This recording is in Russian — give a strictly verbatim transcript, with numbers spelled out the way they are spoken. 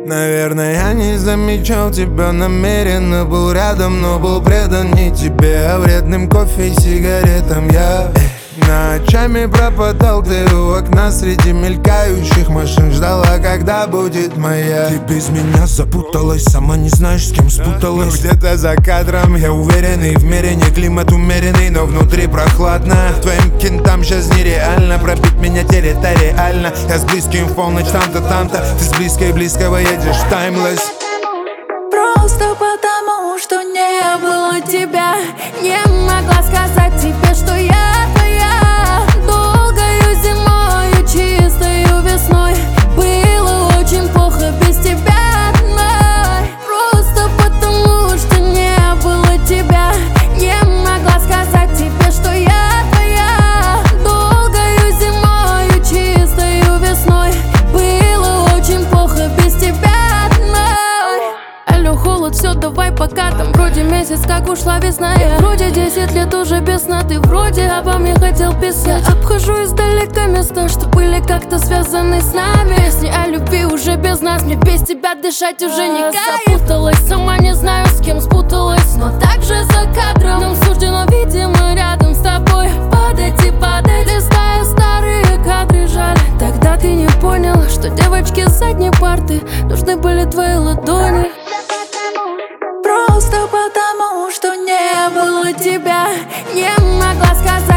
Наверное, я не замечал тебя намеренно. Был рядом, но был предан не тебе, а вредным кофе и сигаретам. Я ночами пропадал, ты у окна среди мелькающих машин. Ждала, когда будет моя. Ты без меня запуталась, сама не знаешь, с кем спуталась. Ну, где-то за кадром я уверенный, в мире не климат умеренный, но внутри прохладно. Твоим кентам сейчас нереально пробить меня территориально. Я с близким в полночь там-то, там-то. Ты с близкой близкого едешь в таймлесс. Просто потому, что не было тебя, не могла сказать тебе, что я твоя. Долгою зимою, чистою весной было очень плохо без тебя одной. Просто потому, что не было тебя, не могла сказать тебе, что я твоя. Долгою зимою, чистою весной было очень плохо без тебя одной. Алло, холод, все, давай пока. Там вроде месяц, как ушла весна. Я вроде десять лет уже без сна. Ты вроде обо мне хотел писать. Я обхожу издалека места, что были как-то связаны с нами. Песни о любви уже без нас. Мне без тебя дышать уже не кайф. Запуталась, сама не знаю, с кем спуталась, но также за кадром нам суждено, видимо, рядом с тобой падать и падать, листая старые кадры. Жаль, тогда ты не понял, что девочки с задней парты нужны были твои ладони. Просто потому, что не было тебя, не могла сказать